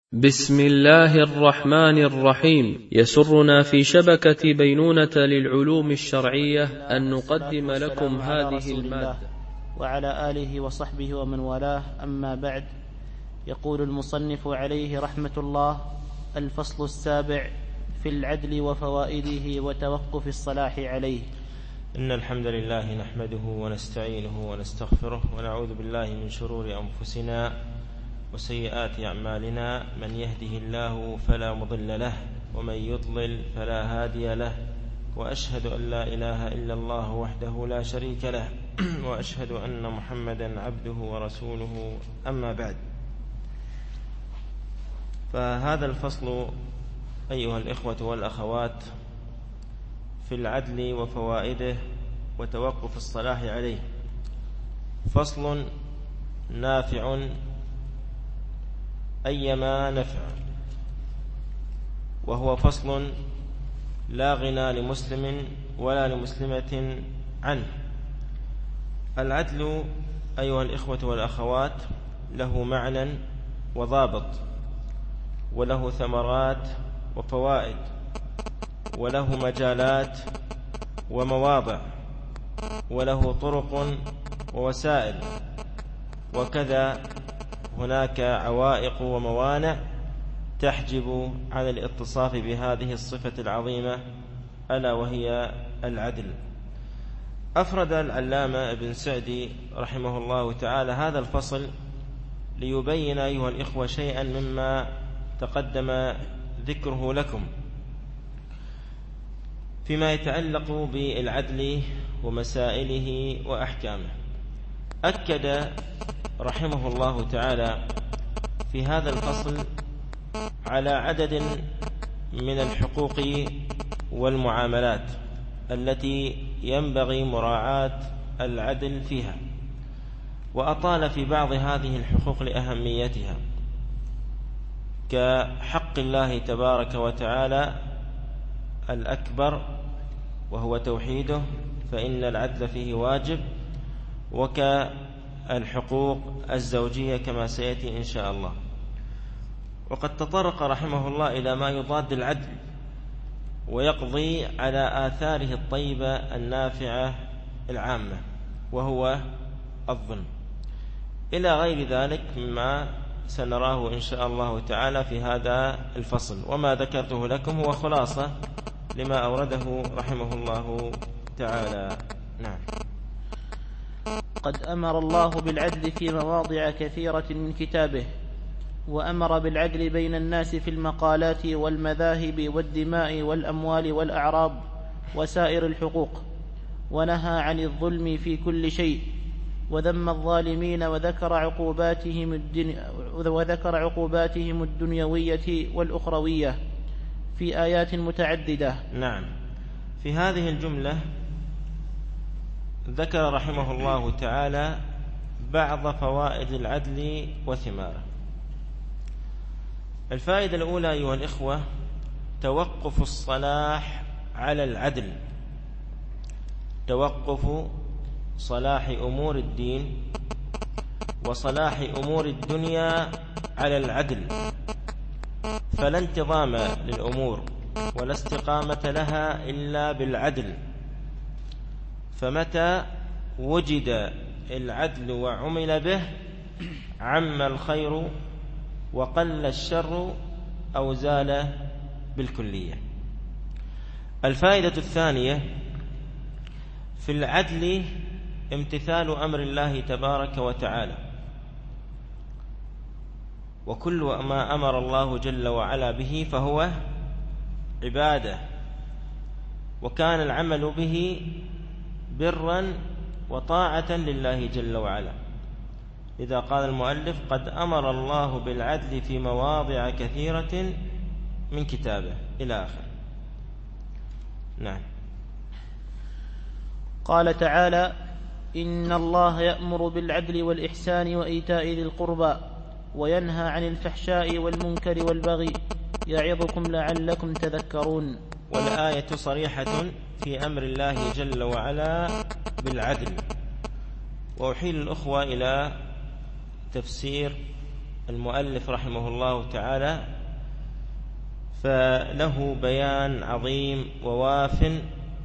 بسم الله الرحمن الرحيم. يسرنا في شبكة بينونة للعلوم الشرعية أن نقدم لكم هذه المادة وعلى آله وصحبه ومن والاه. أما بعد، يقول المصنف عليه رحمة الله: الفصل السابع في العدل وفوائده وتوقف الصلاح عليه. إن الحمد لله نحمده ونستعينه ونستغفره ونعوذ بالله من شرور أنفسنا وسيئات أعمالنا، من يهده الله فلا مضل له ومن يضلل فلا هادي له، وأشهد أن لا إله إلا الله وحده لا شريك له، وأشهد أن محمدا عبده ورسوله. أما بعد، فهذا الفصل أيها الإخوة والأخوات في العدل وفوائده وتوقف الصلاح عليه فصل نافع أيما نفع، وهو فصل لا غنى لمسلم ولا لمسلمة عنه. العدل أيها الإخوة والأخوات له معنى وضابط، وله ثمرات وفوائد، وله مجالات ومواضع، وله طرق ووسائل، وكذا هناك عوائق وموانع تحجب عن الاتصاف بهذه الصفة العظيمة، ألا وهي العدل. أفرد العلامة ابن سعدي رحمه الله تعالى هذا الفصل ليبين أيها الإخوة شيئا مما تقدم ذكره لكم فيما يتعلق بالعدل ومسائله وأحكامه. أكد رحمه الله تعالى في هذا الفصل على عدد من الحقوق والمعاملات التي ينبغي مراعاة العدل فيها، وأطال في بعض هذه الحقوق لأهميتها، كحق الله تبارك وتعالى الأكبر وهو توحيده، فإن العدل فيه واجب، وكالحقوق الزوجية كما سيأتي إن شاء الله. وقد تطرق رحمه الله إلى ما يضاد العدل ويقضي على آثاره الطيبة النافعة العامة، وهو الظلم، إلى غير ذلك مما سنراه إن شاء الله تعالى في هذا الفصل. وما ذكرته لكم هو خلاصة لما أورده رحمه الله تعالى. نعم. قد أمر الله بالعدل في مواضع كثيرة من كتابه، وأمر بالعدل بين الناس في المقالات والمذاهب والدماء والأموال والأعراض وسائر الحقوق، ونهى عن الظلم في كل شيء، وذم الظالمين، وذكر عقوباتهم الدنيوية والأخروية في آيات متعددة. نعم. في هذه الجملة ذكر رحمه الله تعالى بعض فوائد العدل وثماره. الفائدة الأولى أيها الإخوة توقف الصلاح على العدل، توقف صلاح أمور الدين وصلاح أمور الدنيا على العدل، فلا انتظام للأمور ولا استقامة لها إلا بالعدل. فمتى وجد العدل وعمل به عم الخير وقل الشر أو زال بالكلية. الفائدة الثانية في العدل امتثال أمر الله تبارك وتعالى، وكل ما أمر الله جل وعلا به فهو عبادة، وكان العمل به برا وطاعة لله جل وعلا. إذا قال المؤلف قد أمر الله بالعدل في مواضع كثيرة من كتابه إلى آخر. نعم. قال تعالى: إن الله يأمر بالعدل والإحسان وإيتاء ذي القربى وينهى عن الفحشاء والمنكر والبغي يعظكم لعلكم تذكرون. والآية صريحة في أمر الله جل وعلا بالعدل. وأحيل الأخوة إلى تفسير المؤلف رحمه الله تعالى فله بيان عظيم وواف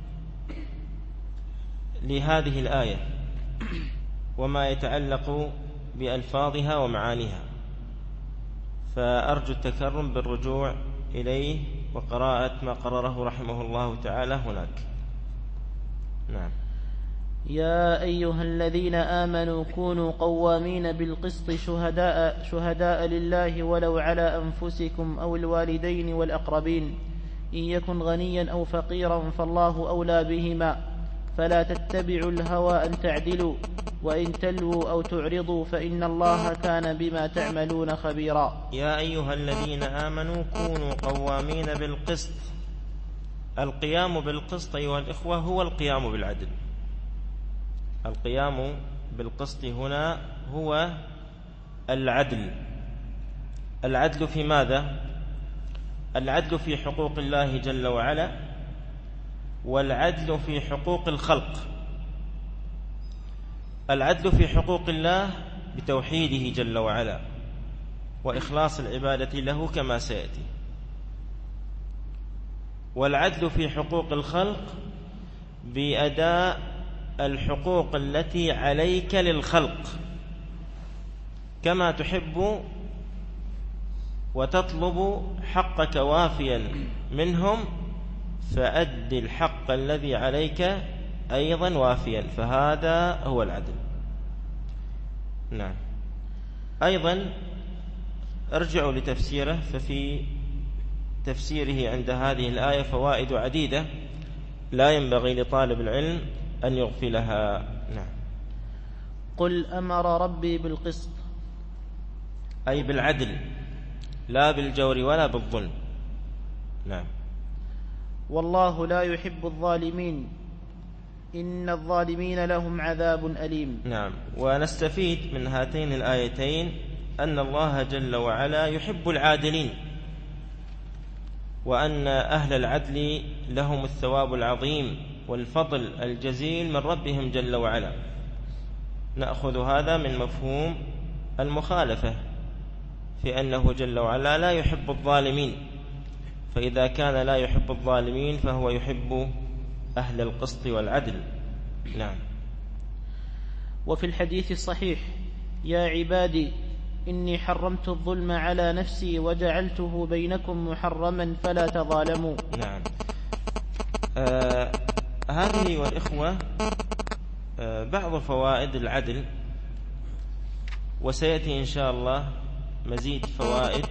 لهذه الآية وما يتعلق بألفاظها ومعانيها، فأرجو التكرم بالرجوع إليه وقراءة ما قرره رحمه الله تعالى هناك. نعم. يا أيها الذين آمنوا كونوا قوامين بالقسط شهداء لله ولو على أنفسكم أو الوالدين والأقربين إن يكن غنيا أو فقيرا فالله أولى بهما فلا تتبعوا الهوى أن تعدلوا وإن تلووا أو تعرضوا فإن الله كان بما تعملون خبيرا. يا أيها الذين آمنوا كونوا قوامين بالقسط. القيام بالقسط أيها الإخوة هو القيام بالعدل. القيام بالقسط هنا هو العدل. العدل في ماذا؟ العدل في حقوق الله جل وعلا، والعدل في حقوق الخلق. العدل في حقوق الله بتوحيده جل وعلا وإخلاص العبادة له كما سيأتي، والعدل في حقوق الخلق بأداء الحقوق التي عليك للخلق كما تحب وتطلب حقك وافيا منهم، فأد الحق الذي عليك أيضا وافيا، فهذا هو العدل. نعم. أيضا ارجعوا لتفسيره، ففي تفسيره عند هذه الآية فوائد عديدة لا ينبغي لطالب العلم أن يغفلها. نعم. قل أمر ربي بالقسط، أي بالعدل لا بالجور ولا بالظلم. نعم. والله لا يحب الظالمين إن الظالمين لهم عذاب أليم. نعم. ونستفيد من هاتين الآيتين أن الله جل وعلا يحب العادلين، وأن أهل العدل لهم الثواب العظيم والفضل الجزيل من ربهم جل وعلا. نأخذ هذا من مفهوم المخالفة في أنه جل وعلا لا يحب الظالمين، فإذا كان لا يحب الظالمين فهو يحب أهل القسط والعدل. نعم. وفي الحديث الصحيح يا عبادي إني حرمت الظلم على نفسي وجعلته بينكم محرما فلا تظالموا. نعم. هذه والإخوة بعض فوائد العدل، وسيأتي إن شاء الله مزيد فوائد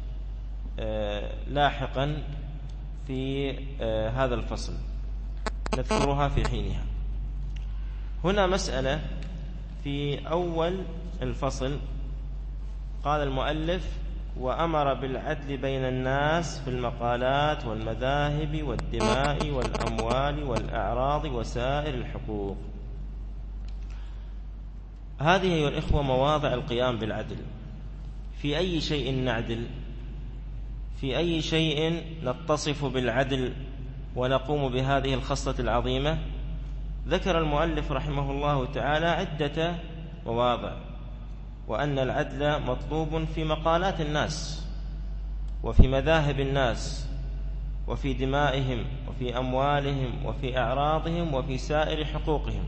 لاحقا في هذا الفصل نذكرها في حينها. هنا مسألة في أول الفصل قال المؤلف وأمر بالعدل بين الناس في المقالات والمذاهب والدماء والأموال والأعراض وسائر الحقوق. هذه أيها الإخوة مواضع القيام بالعدل. في أي شيء نعدل؟ في أي شيء نتصف بالعدل ونقوم بهذه الخصلة العظيمة؟ ذكر المؤلف رحمه الله تعالى عدة مواضع، وأن العدل مطلوب في مقالات الناس وفي مذاهب الناس وفي دمائهم وفي أموالهم وفي أعراضهم وفي سائر حقوقهم،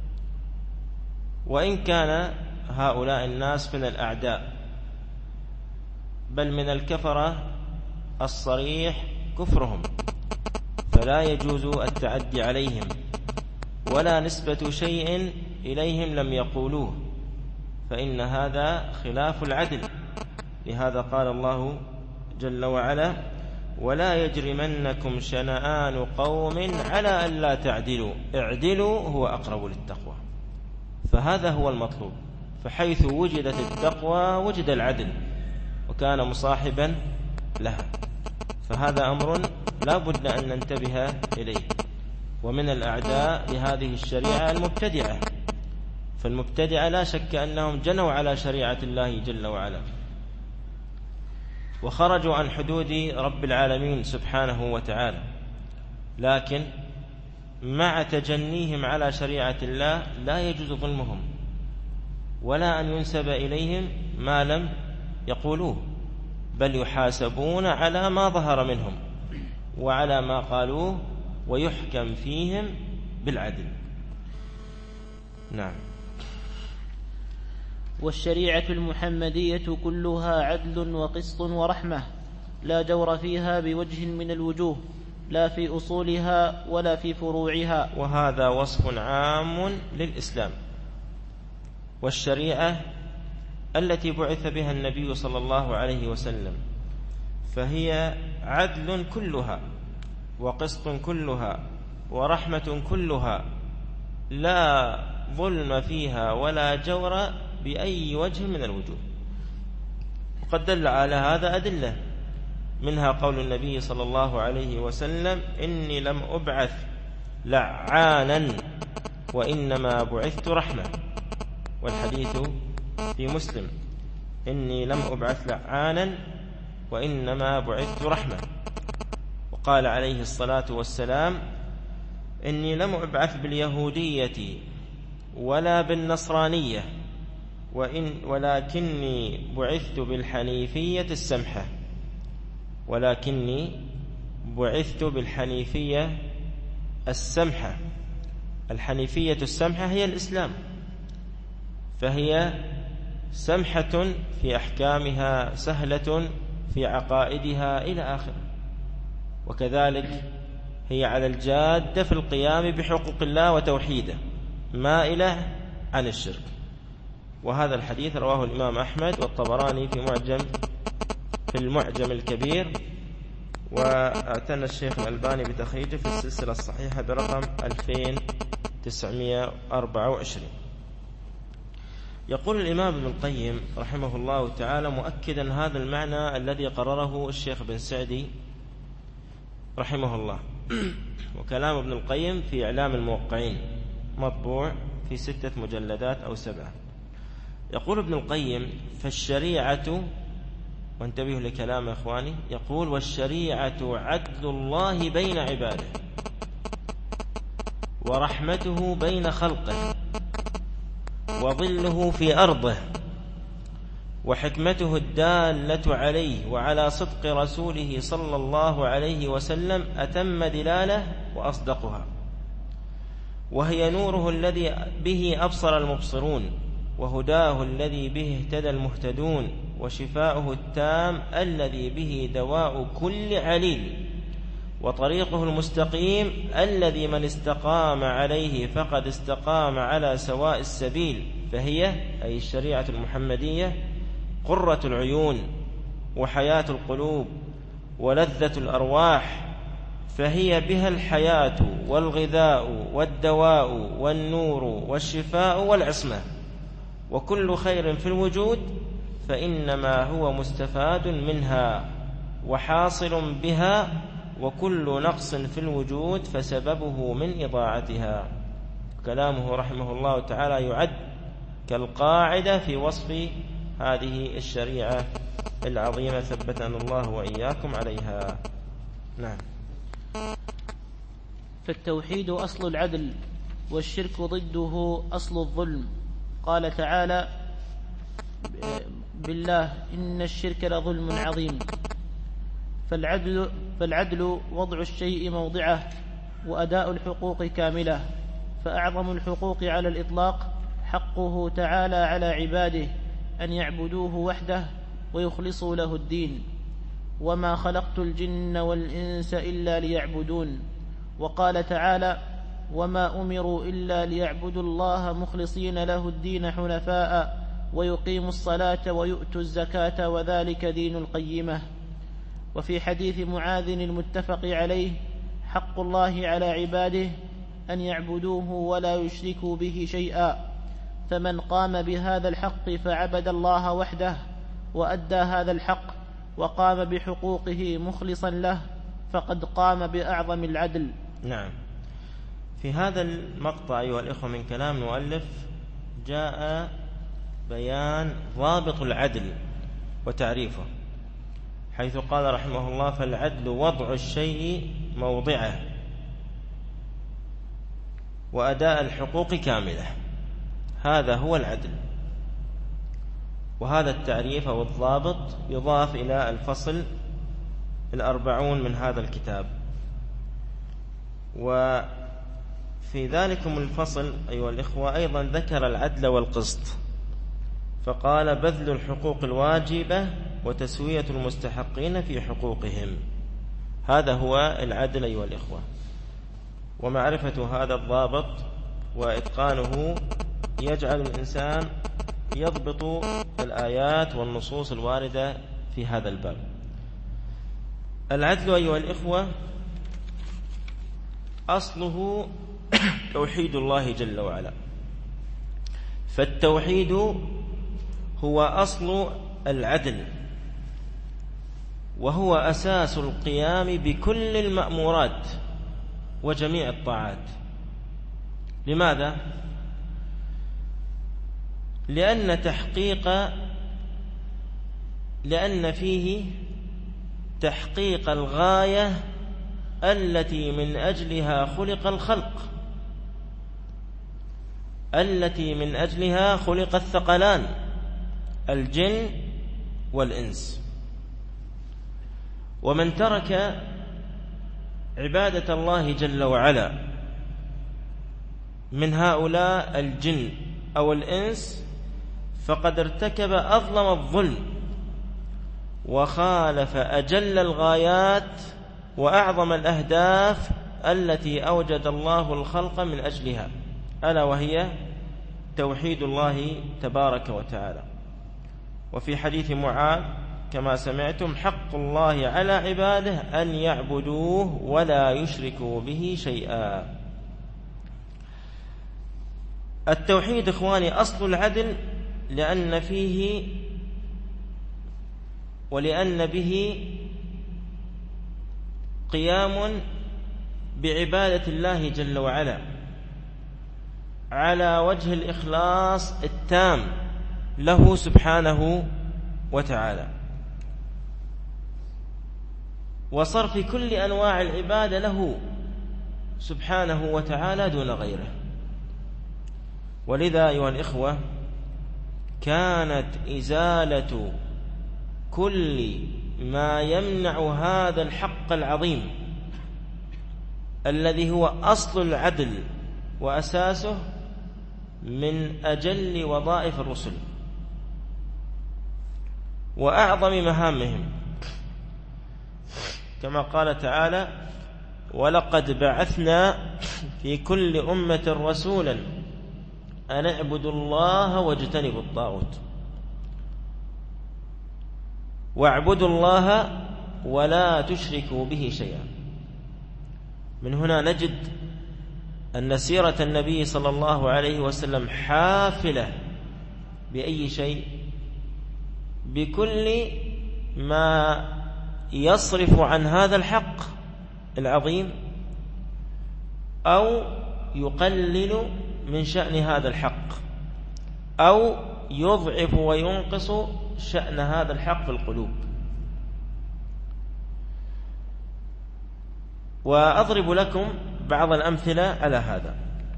وإن كان هؤلاء الناس من الأعداء بل من الكفرة الصريح كفرهم، فلا يجوز التعدي عليهم ولا نسبة شيء إليهم لم يقولوه، فإن هذا خلاف العدل. لهذا قال الله جل وعلا ولا يجرمنكم شنآن قوم على ألا تعدلوا اعدلوا هو أقرب للتقوى. فهذا هو المطلوب، فحيث وجدت التقوى وجد العدل وكان مصاحبا لها، فهذا أمر لا بد أن ننتبه إليه. ومن الأعداء لهذه الشريعة المبتدعة، فالمبتدعة لا شك أنهم جنوا على شريعة الله جل وعلا وخرجوا عن حدود رب العالمين سبحانه وتعالى، لكن مع تجنيهم على شريعة الله لا يجوز ظلمهم ولا أن ينسب إليهم ما لم يقولوه، بل يحاسبون على ما ظهر منهم وعلى ما قالوه ويحكم فيهم بالعدل. نعم. والشريعة المحمدية كلها عدل وقسط ورحمة، لا جور فيها بوجه من الوجوه، لا في أصولها ولا في فروعها. وهذا وصف عام للإسلام، والشريعة التي بعث بها النبي صلى الله عليه وسلم فهي عدل كلها وقسط كلها ورحمة كلها، لا ظلم فيها ولا جور بأي وجه من الوجوه. وقد دل على هذا أدلة، منها قول النبي صلى الله عليه وسلم: إني لم أبعث لعانا وإنما بعثت رحمة. والحديث في مسلم: إني لم أبعث لعانا وإنما بعثت رحمة. وقال عليه الصلاة والسلام: إني لم أبعث باليهودية ولا بالنصرانية ولكني بعثت بالحنيفية السمحة. ولكني بعثت بالحنيفية السمحة. الحنيفية السمحة هي الإسلام، فهي سمحة في أحكامها، سهلة في عقائدها إلى آخره. وكذلك هي على الجادة في القيام بحقوق الله وتوحيده، مائلة عن الشرك. وهذا الحديث رواه الإمام أحمد والطبراني في المعجم الكبير، واعتنى الشيخ الألباني بتخريجه في السلسلة الصحيحة برقم 2924. يقول الإمام ابن القيم رحمه الله تعالى مؤكدا هذا المعنى الذي قرره الشيخ بن سعدي رحمه الله. وكلام ابن القيم في إعلام الموقعين، مطبوع في 6 مجلدات أو 7. يقول ابن القيم: فالشريعة، وانتبهوا لكلام إخواني، يقول: والشريعة عدل الله بين عباده ورحمته بين خلقه وظله في أرضه وحكمته الدالة عليه وعلى صدق رسوله صلى الله عليه وسلم أتم دلالة وأصدقها، وهي نوره الذي به أبصر المبصرون، وهداه الذي به اهتدى المهتدون، وشفاؤه التام الذي به دواء كل عليل، وطريقه المستقيم الذي من استقام عليه فقد استقام على سواء السبيل. فهي أي الشريعة المحمدية قرة العيون وحياة القلوب ولذة الأرواح، فهي بها الحياة والغذاء والدواء والنور والشفاء والعصمة، وكل خير في الوجود فإنما هو مستفاد منها وحاصل بها، وكل نقص في الوجود فسببه من إضاعتها. كلامه رحمه الله تعالى يعد كالقاعدة في وصف هذه الشريعة العظيمة، ثبتنا الله وإياكم عليها. نعم. فالتوحيد أصل العدل، والشرك ضده أصل الظلم. قال تعالى: بالله إن الشرك لظلم عظيم. فالعدل وضع الشيء موضعه وأداء الحقوق كاملة، فأعظم الحقوق على الإطلاق حقه تعالى على عباده أن يعبدوه وحده ويخلصوا له الدين: وما خلقت الجن والإنس إلا ليعبدون. وقال تعالى: وما أمروا إلا ليعبدوا الله مخلصين له الدين حنفاء ويقيموا الصلاة ويؤتوا الزكاة وذلك دين القيمة. وفي حديث معاذ المتفق عليه: حق الله على عباده أن يعبدوه ولا يشركوا به شيئا، فمن قام بهذا الحق فعبد الله وحده وأدى هذا الحق وقام بحقوقه مخلصا له فقد قام بأعظم العدل. نعم. في هذا المقطع أيها الإخوة من كلام المؤلف جاء بيان ضابط العدل وتعريفه، حيث قال رحمه الله: فالعدل وضع الشيء موضعه وأداء الحقوق كاملة. هذا هو العدل. وهذا التعريف أو الضابط يضاف إلى الفصل 40 من هذا الكتاب. وفي ذلكم الفصل أيها الإخوة أيضا ذكر العدل والقسط، فقال: بذل الحقوق الواجبة وتسوية المستحقين في حقوقهم. هذا هو العدل أيها الإخوة، ومعرفة هذا الضابط وإتقانه يجعل الإنسان يضبط الآيات والنصوص الواردة في هذا الباب. العدل أيها الإخوة أصله توحيد الله جل وعلا، فالتوحيد هو أصل العدل، وهو أساس القيام بكل المأمورات وجميع الطاعات. لماذا؟ لأن فيه تحقيق الغاية التي من أجلها خلق الخلق، التي من أجلها خلق الثقلان الجن والإنس. ومن ترك عبادة الله جل وعلا من هؤلاء الجن أو الإنس فقد ارتكب أظلم الظلم، وخالف أجل الغايات وأعظم الأهداف التي أوجد الله الخلق من أجلها، ألا وهي توحيد الله تبارك وتعالى. وفي حديث معاذ كما سمعتم: حق الله على عباده أن يعبدوه ولا يشركوا به شيئا. التوحيد إخواني أصل العدل، لأن فيه ولأن به قيام بعبادة الله جل وعلا على وجه الإخلاص التام له سبحانه وتعالى، وصرف كل أنواع العبادة له سبحانه وتعالى دون غيره. ولذا أيها الإخوة كانت إزالة كل ما يمنع هذا الحق العظيم الذي هو أصل العدل وأساسه من أجل وظائف الرسل وأعظم مهامهم، كما قال تعالى: ولقد بعثنا في كل أمة رسولا أن اعبدوا الله واجتنبوا الطاغوت، واعبدوا الله ولا تشركوا به شيئا. من هنا نجد أن سيرة النبي صلى الله عليه وسلم حافلة بأي شيء؟ بكل ما يصرف عن هذا الحق العظيم أو يقلل من شأن هذا الحق أو يضعف وينقص شأن هذا الحق في القلوب. وأضرب لكم بعض الأمثلة على هذا.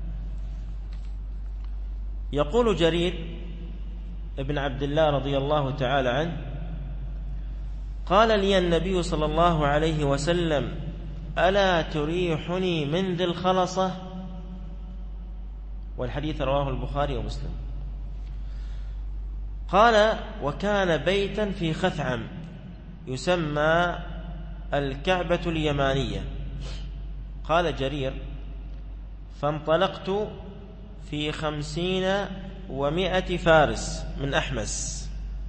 يقول جرير ابن عبد الله رضي الله تعالى عنه: قال لي النبي صلى الله عليه وسلم: ألا تريحني من ذي الخلصة؟ والحديث رواه البخاري ومسلم. قال: وكان بيتا في خثعم يسمى الكعبة اليمانية. قال جرير: فانطلقت في 50 و100 فارس من أحمس،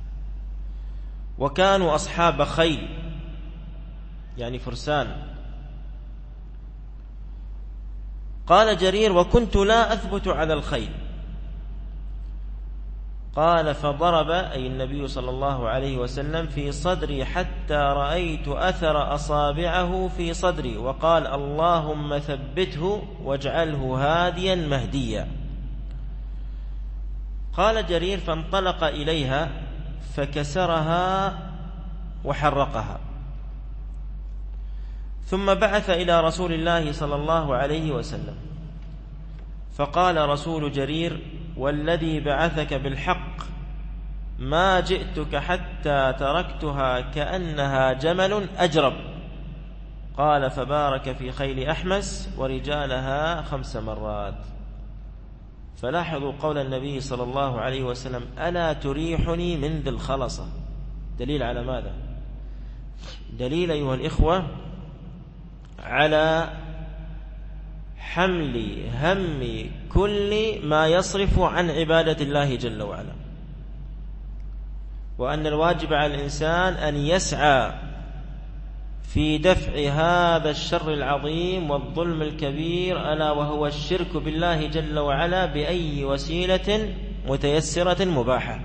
وكانوا أصحاب خيل يعني فرسان. قال جرير: وكنت لا أثبت على الخيل. قال: فضرب أي النبي صلى الله عليه وسلم في صدري حتى رأيت أثر أصابعه في صدري، وقال: اللهم ثبته واجعله هاديا مهديا. قال جرير: فانطلق إليها فكسرها وحرقها، ثم بعث إلى رسول الله صلى الله عليه وسلم، فقال رسول جرير: والذي بعثك بالحق ما جئتك حتى تركتها كأنها جمل أجرب. قال فبارك في خيل أحمس ورجالها 5 مرات. فلاحظوا قول النبي صلى الله عليه وسلم ألا تريحني من ذي الخلصة. دليل على ماذا؟ دليل أيها الإخوة على حمل هم كل ما يصرف عن عبادة الله جل وعلا، وأن الواجب على الإنسان أن يسعى في دفع هذا الشر العظيم والظلم الكبير، ألا وهو الشرك بالله جل وعلا، بأي وسيلة متيسرة مباحة.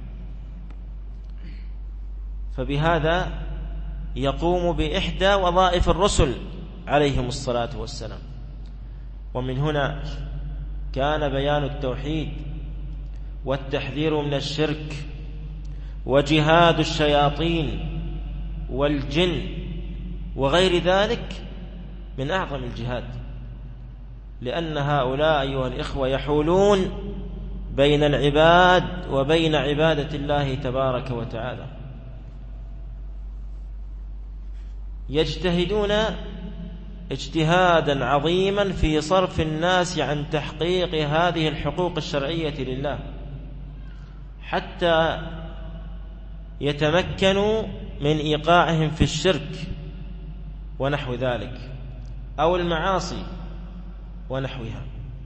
فبهذا يقوم بإحدى وظائف الرسل عليهم الصلاة والسلام. ومن هنا كان بيان التوحيد والتحذير من الشرك وجهاد الشياطين والجن وغير ذلك من أعظم الجهاد، لأن هؤلاء أيها الإخوة يحولون بين العباد وبين عبادة الله تبارك وتعالى، يجتهدون اجتهادا عظيما في صرف الناس عن تحقيق هذه الحقوق الشرعية لله، حتى يتمكنوا من إيقاعهم في الشرك ونحو ذلك أو المعاصي ونحوها.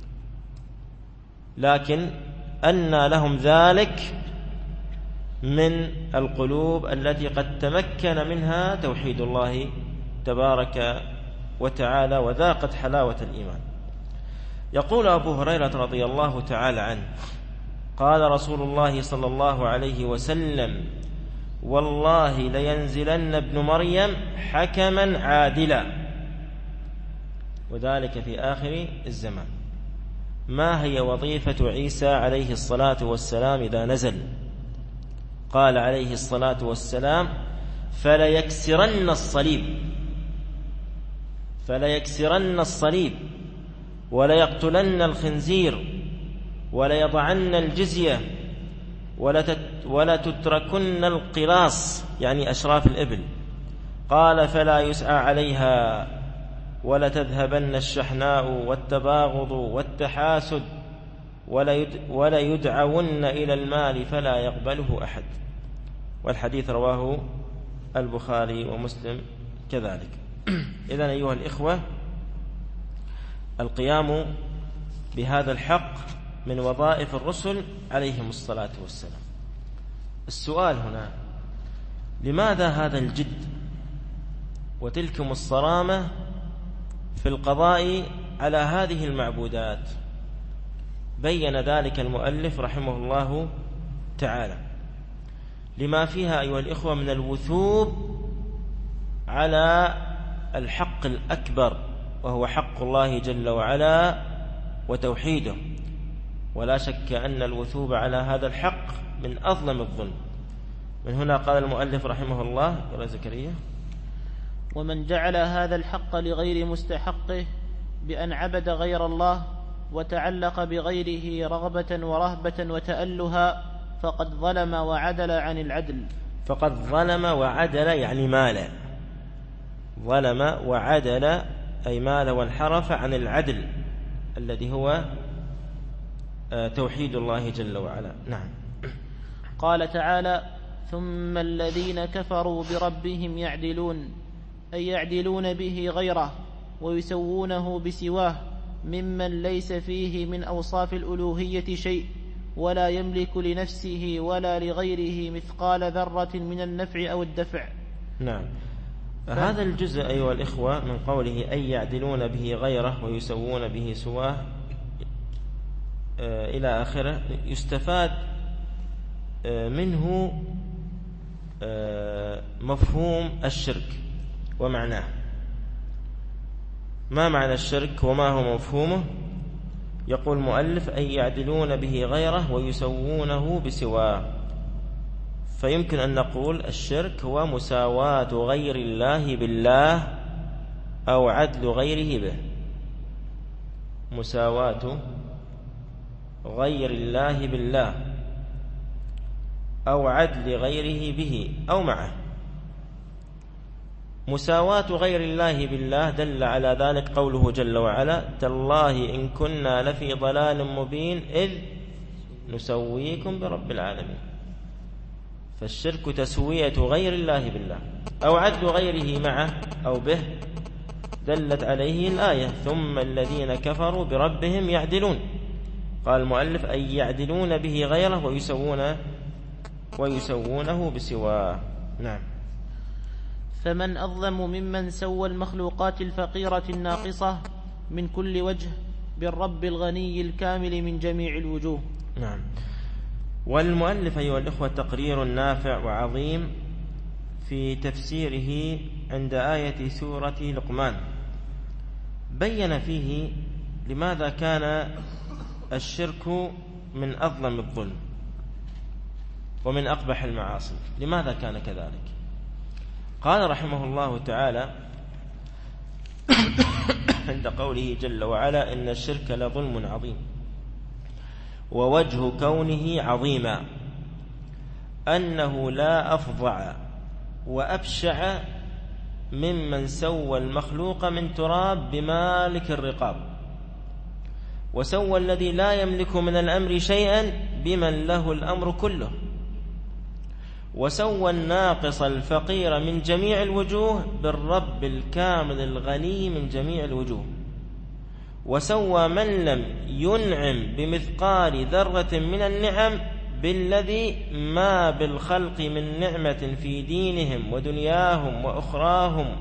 لكن أن لهم ذلك من القلوب التي قد تمكن منها توحيد الله تبارك وتعالى وذاقت حلاوة الإيمان. يقول أبو هريرة رضي الله تعالى عنه قال رسول الله صلى الله عليه وسلم والله لينزلن ابن مريم حكما عادلا، وذلك في آخر الزمان. ما هي وظيفة عيسى عليه الصلاة والسلام إذا نزل؟ قال عليه الصلاة والسلام فليكسرن الصليب وليقتلن الخنزير وليضعن الجزية ولا تتركن القلاص، يعني أشراف الإبل. قال فلا يسعى عليها ولا تذهبن الشحناء والتباغض والتحاسد ولا يدعون إلى المال فلا يقبله أحد. والحديث رواه البخاري ومسلم كذلك. إذن أيها الإخوة، القيام بهذا الحق من وظائف الرسل عليهم الصلاة والسلام. السؤال هنا: لماذا هذا الجد وتلكم الصرامة في القضاء على هذه المعبودات؟ بين ذلك المؤلف رحمه الله تعالى لما فيها أيها الإخوة من الوثوب على الحق الأكبر، وهو حق الله جل وعلا وتوحيده. ولا شك أن الوثوب على هذا الحق من أظلم الظلم. من هنا قال المؤلف رحمه الله يا زكريا: ومن جعل هذا الحق لغير مستحقه بأن عبد غير الله وتعلق بغيره رغبة ورهبة وتألها فقد ظلم وعدل عن العدل. فقد ظلم وعدل يعني مال، ظلم وعدل أي مال وانحرف عن العدل الذي هو توحيد الله جل وعلا. نعم. قال تعالى: ثم الذين كفروا بربهم يعدلون، أي يعدلون به غيره ويسوونه بسواه ممن ليس فيه من أوصاف الألوهية شيء ولا يملك لنفسه ولا لغيره مثقال ذرة من النفع أو الدفع. نعم. هذا الجزء أيها الإخوة من قوله أي يعدلون به غيره ويسوون به سواه إلى آخره يستفاد منه مفهوم الشرك ومعناه. ما معنى الشرك وما هو مفهومه؟ يقول المؤلف أي يعدلون به غيره ويسوونه بسواه. فيمكن أن نقول الشرك هو مساواة غير الله بالله أو عدل غيره به. مساواة غير الله بالله أو عدل غيره به أو معه. مساواة غير الله بالله دل على ذلك قوله جل وعلا: تالله إن كنا لفي ضلال مبين إذ نسويكم برب العالمين. فالشرك تسوية غير الله بالله أو عدل غيره معه أو به، دلت عليه الآية: ثم الذين كفروا بربهم يعدلون. قال المؤلف: أي يعدلون به غيره ويسوونه بسواه. نعم. فمن أظلم ممن سوى المخلوقات الفقيرة الناقصة من كل وجه بالرب الغني الكامل من جميع الوجوه. نعم. والمؤلف أيها الإخوة تقرير نافع وعظيم في تفسيره عند آية سورة لقمان، بين فيه لماذا كان الشرك من أظلم الظلم ومن أقبح المعاصي. لماذا كان كذلك؟ قال رحمه الله تعالى عند قوله جل وعلا: إن الشرك لظلم عظيم. ووجه كونه عظيما أنه لا أفظع وأبشع ممن سوى المخلوق من تراب بمالك الرقاب، وسوى الذي لا يملك من الأمر شيئا بمن له الأمر كله، وسوى الناقص الفقير من جميع الوجوه بالرب الكامل الغني من جميع الوجوه، وسوى من لم ينعم بمثقال ذرة من النعم بالذي ما بالخلق من نعمة في دينهم ودنياهم وأخراهم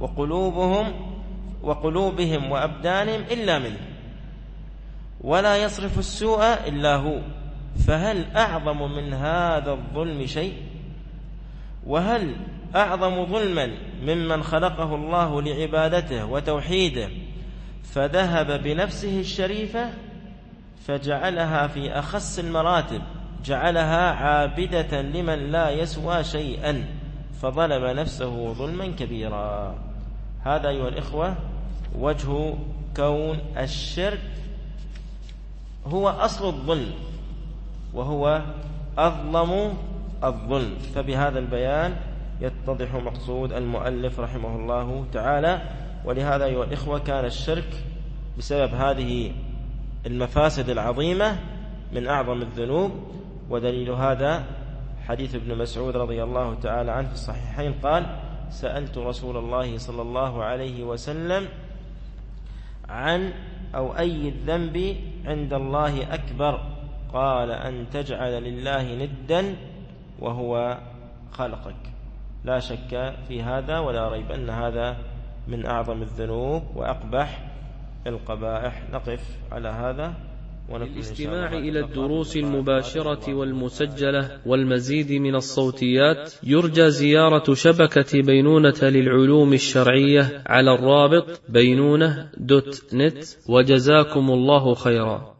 وقلوبهم وأبدانهم إلا منه، ولا يصرف السوء إلا هو. فهل أعظم من هذا الظلم شيء؟ وهل أعظم ظلما ممن خلقه الله لعبادته وتوحيده فذهب بنفسه الشريفة فجعلها في أخس المراتب، جعلها عابدة لمن لا يسوى شيئا فظلم نفسه ظلما كبيرا. هذا أيها الإخوة وجه كون الشرك هو أصل الظلم وهو أظلم الظلم. فبهذا البيان يتضح مقصود المؤلف رحمه الله تعالى. ولهذا أيها الإخوة كان الشرك بسبب هذه المفاسد العظيمة من أعظم الذنوب. ودليل هذا حديث ابن مسعود رضي الله تعالى عنه في الصحيحين قال: سألت رسول الله صلى الله عليه وسلم عن أو أي الذنب عند الله أكبر؟ قال: أن تجعل لله ندا وهو خلقك. لا شك في هذا ولا ريب أن هذا من أعظم الذنوب وأقبح القبائح. نقف على هذا. للاستماع إلى الدروس المباشرة والمسجلة والمزيد من الصوتيات يرجى زيارة شبكة بينونة للعلوم الشرعية على الرابط بينونة.net. وجزاكم الله خيرا.